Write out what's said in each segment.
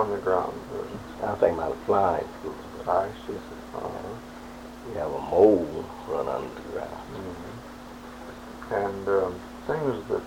on the ground? I think about flying food. I see. You have a mole run under the ground. And things that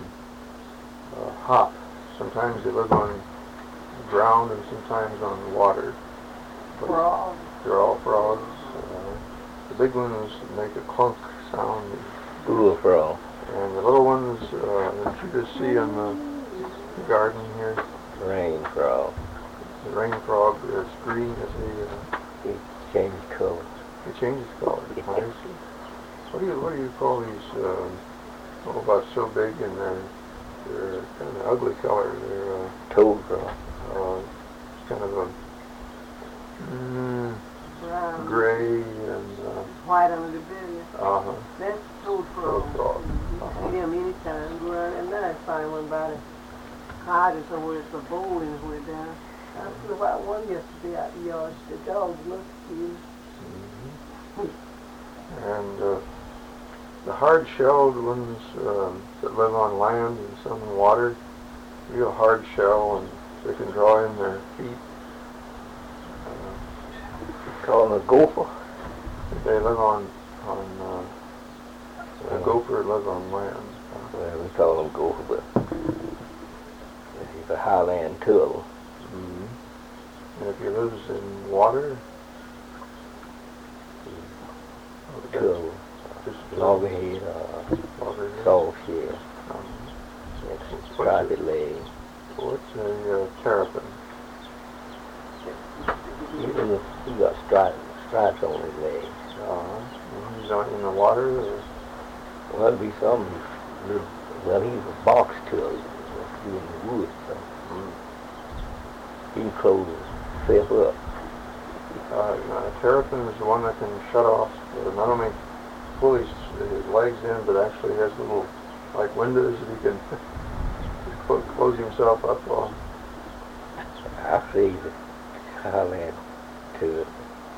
hop, sometimes they live on the ground and sometimes on water. Frogs. They're all frogs. The big ones make a clunk sound. Bullfrog. And the little ones that you just see in the garden here, Rain frog. the rain frog is green as It changes color. it changes color. I see. What do you call these? About so big and they're kind of ugly color. They're Toad frog. kind of a Brown. gray and White on the belly. That's toad frog. toad frog. You see them anytime. Go around at night, find one by the cottage somewhere. It's a bowling where down. I flew about one yesterday out the yard. The dogs looked cute. And the hard-shelled ones that live on land and some in water, real hard shell, and they can draw in their feet. Call them a gopher. They live on a gopher lives on land. Well, we call them gopher, but he's a highland turtle. And if he lives in water, Turtle. Loggerhead, loggerhead. soft shell. Striped leg. What's a terrapin? He got stripes on his leg. He's not in the water. Or? Well, it'd be some. Well, he's a box turtle. He must be in the woods, so he can close himself up. A terrapin is the one that can shut off, not only pull his legs in, but actually has little, like windows that he can close himself up on. I see the highland turtle.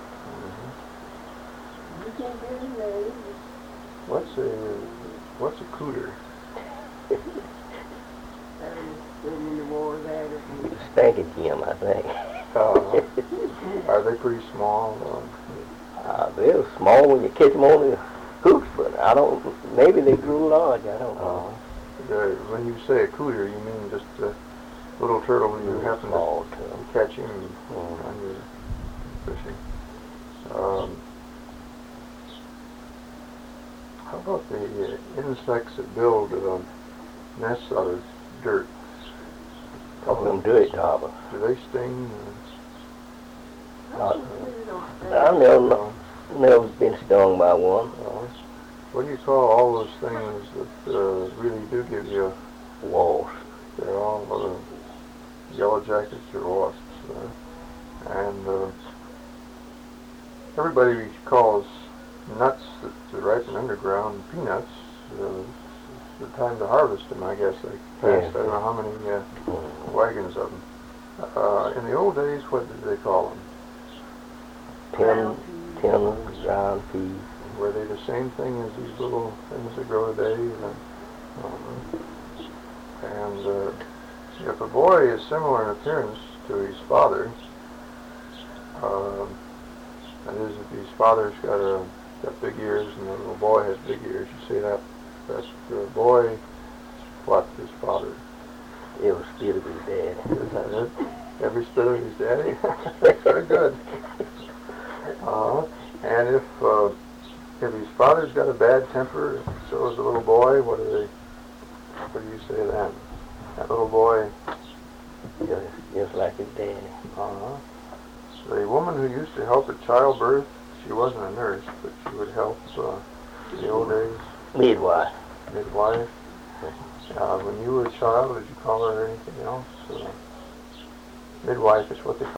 You can't get in there. What's a cooter? In the water there. Spanking Jim, I think. Are they pretty small? They're small when you catch them on the hooks, but maybe they grew large, I don't know. When you say a cooter, you mean just a little turtle when you happen to catch him on your fishing. How about the insects that build nests out of dirt? Call them dirt daubers. Do they sting? I've never been stung by one. What do you call all those things that really do give you Wasps. They're all yellow jackets or wasps. And everybody calls nuts that ripen underground peanuts. It's the time to harvest them, I guess. They passed, I don't know how many wagons of them. In the old days, what did they call them? Tendons, ground peas. Were they the same thing as these little things that grow today? And if a boy is similar in appearance to his father, that is, if his father's got big ears and the little boy has big ears, you say that's the boy, what, his father? Every spit of his daddy. Is that it? Every spit of his daddy? That's very good. And if his father's got a bad temper, so is the little boy, what do you say then? That little boy? Just like his daddy. The woman who used to help at childbirth, she wasn't a nurse, but she would help in the old days. Midwife. Midwife. When you were a child, did you call her anything else? Midwife is what they